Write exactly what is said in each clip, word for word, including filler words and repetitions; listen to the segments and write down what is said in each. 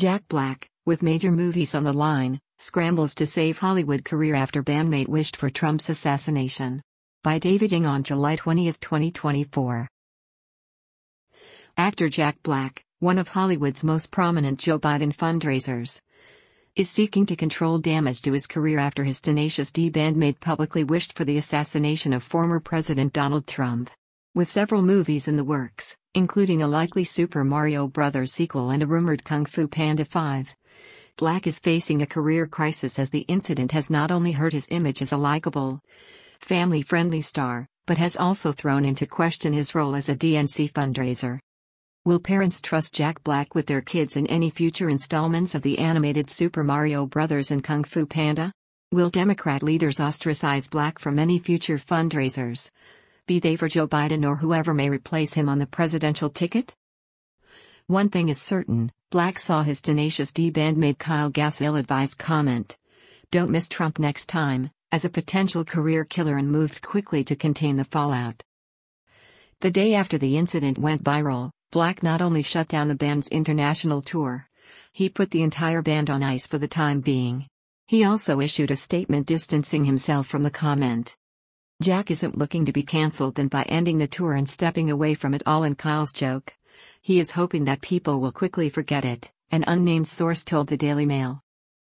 Jack Black, with major movies on the line, scrambles to save Hollywood career after bandmate wished for Trump's assassination. By David Ng on July twentieth, twenty twenty-four. Actor Jack Black, one of Hollywood's most prominent Joe Biden fundraisers, is seeking to control damage to his career after his Tenacious D bandmate publicly wished for the assassination of former President Donald Trump. With several movies in the works, including a likely Super Mario Bros. Sequel and a rumored Kung Fu Panda five, Black is facing a career crisis as the incident has not only hurt his image as a likable, family-friendly star, but has also thrown into question his role as a D N C fundraiser. Will parents trust Jack Black with their kids in any future installments of the animated Super Mario Bros. And Kung Fu Panda? Will Democrat leaders ostracize Black from any future fundraisers, be they for Joe Biden or whoever may replace him on the presidential ticket? One thing is certain, Black saw his Tenacious D bandmate Kyle Gass' ill-advised comment, "Don't miss Trump next time," as a potential career killer and moved quickly to contain the fallout. The day after the incident went viral, Black not only shut down the band's international tour, he put the entire band on ice for the time being. He also issued a statement distancing himself from the comment. Jack isn't looking to be cancelled and by ending the tour and stepping away from it all in Kyle's joke, he is hoping that people will quickly forget it, an unnamed source told the Daily Mail.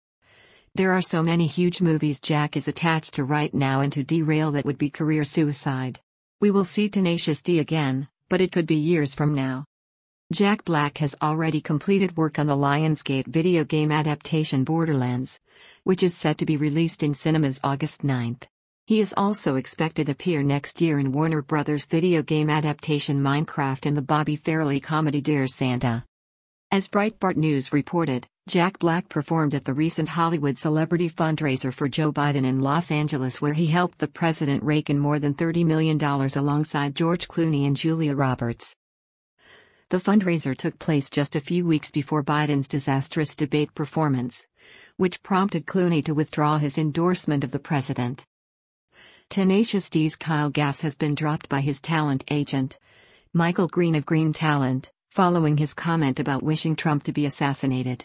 There are so many huge movies Jack is attached to right now, and to derail that would be career suicide. We will see Tenacious D again, but it could be years from now. Jack Black has already completed work on the Lionsgate video game adaptation Borderlands, which is set to be released in cinemas August ninth. He is also expected to appear next year in Warner Brothers' video game adaptation Minecraft and the Bobby Farrelly comedy Dear Santa. As Breitbart News reported, Jack Black performed at the recent Hollywood celebrity fundraiser for Joe Biden in Los Angeles, where he helped the president rake in more than thirty million dollars alongside George Clooney and Julia Roberts. The fundraiser took place just a few weeks before Biden's disastrous debate performance, which prompted Clooney to withdraw his endorsement of the president. Tenacious D's Kyle Gass has been dropped by his talent agent, Michael Green of Green Talent, following his comment about wishing Trump to be assassinated.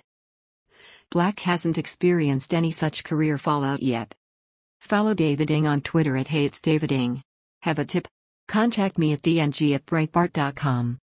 Black hasn't experienced any such career fallout yet. Follow David Ng on Twitter at HatesDavidIng. Have a tip? Contact me at d n g at breitbart dot com.